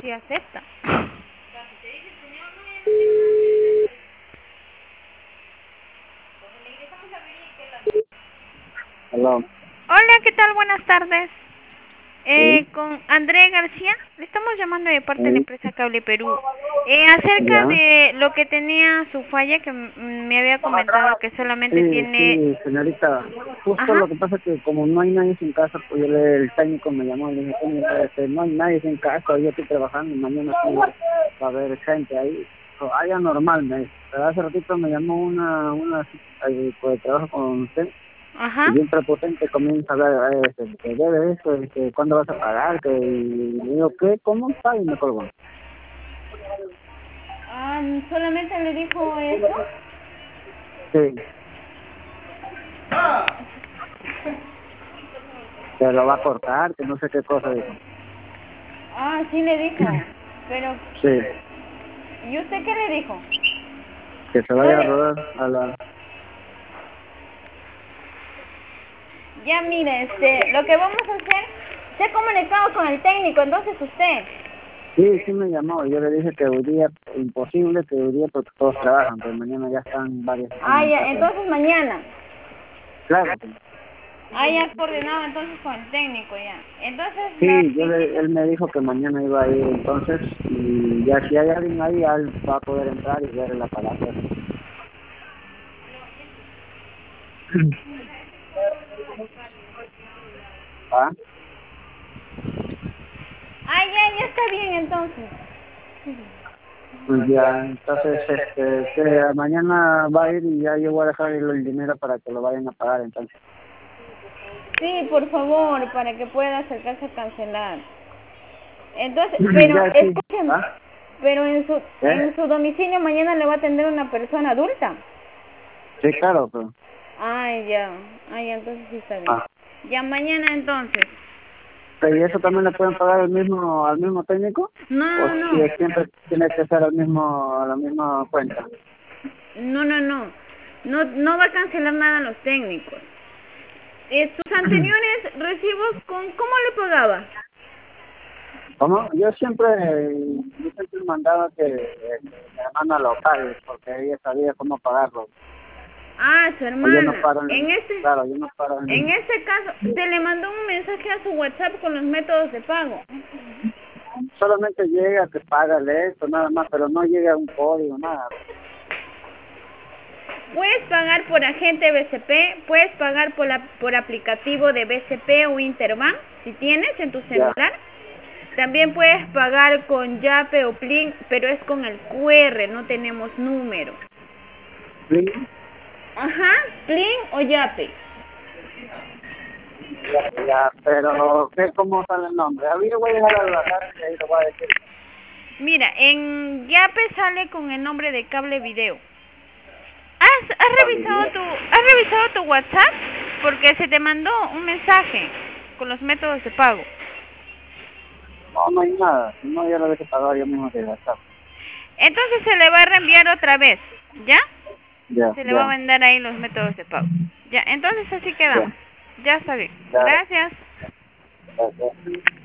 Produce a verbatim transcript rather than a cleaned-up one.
sí acepta. Hola. Hola, ¿qué tal? Buenas tardes. Eh, Sí, con André García, le estamos llamando de parte de la sí, empresa Cable Perú. Eh, acerca ya. de lo que tenía su falla, que m- me había comentado que solamente Sí, tiene... sí, señorita. Justo Ajá, lo que pasa es que como no hay nadie en casa, pues yo le, el técnico me llamó y le dije, técnico, este, no hay nadie en casa, yo estoy trabajando y mañana sí va a haber gente ahí. So, haya normal, me dice. Pero hace ratito me llamó una, una eh, pues, trabajo con usted y ajá. bien prepotente comienza a hablar, eh, este, que debe esto, este, ¿cuándo vas a pagar? Que, y le digo, ¿qué? ¿Cómo está? Y me colgó. Ah, ¿solamente le dijo eso? Sí, que lo va a cortar, que no sé qué cosa dijo. Ah, sí le dijo. Pero, Sí, ¿y usted qué le dijo? que se No vaya a le... rodar a la... Ya mire, este, lo que vamos a hacer, se ha comunicado con el técnico, entonces usted. Sí, sí me llamó. Yo le dije que hoy día imposible, que hoy día porque todos trabajan, pero mañana ya están varios están Ah, en ya, casa. entonces mañana. Claro, que Ah, ya has coordinado entonces con el técnico ya. Entonces la sí, yo le, visita... él me dijo que mañana iba a ir entonces y ya si hay alguien ahí, ya él va a poder entrar y ver el aparato. ¿Ah? Ah, ya, ya está bien entonces. Pues ya, entonces, este, que mañana va a ir y ya yo voy a dejar el, el dinero para que lo vayan a pagar entonces. Sí, por favor, para que pueda acercarse a cancelar. Entonces, pero Ya, sí. escúcheme, ¿Ah? pero en su ¿Eh? en su domicilio mañana le va a atender una persona adulta. Sí, claro, pero... Ay, ya. Ay, entonces sí está bien. Ah. Ya mañana entonces. ¿Y eso también le pueden pagar al mismo al mismo técnico? No, ¿O no, si no. es siempre tiene que ser al mismo a la misma cuenta? No, no, no. No, no va a cancelar nada a los técnicos. Eh, sus anteriores recibos, ¿con cómo le pagaba? ¿Cómo? Yo siempre, yo siempre mandaba que eh, mi hermana lo pague, porque ella sabía cómo pagarlo. Ah, su O yo no hermana. paro en, En este, claro, yo no paro en en, este caso, se le mandó un mensaje a su WhatsApp con los métodos de pago. solamente llega, te paga esto, nada más, pero no llega un código, nada. Puedes pagar por agente B C P, puedes pagar por, la, por aplicativo de B C P o Interbank, si tienes en tu Ya. celular. También puedes pagar con Yape o Plin, pero es con el Q R, no tenemos número. Sí, Ajá, Plin o Yape. ya, ya, pero ¿qué, cómo sale el nombre? A mí yo voy a llegar a la casa y ahí lo voy a decir. Mira, en Yape sale con el nombre de Cable Video. ¿Has, has Cable revisado video. tu has revisado tu WhatsApp? Porque se te mandó un mensaje con los métodos de pago. No, no hay nada. Si no, ya lo dejé pagar yo mismo de WhatsApp. Entonces se le va a reenviar otra vez, ¿ya? Ya, Se le va a ya, mandar ahí los métodos de pago. Ya, entonces así ya, quedamos. Ya está bien. ya, Gracias. ya, ya.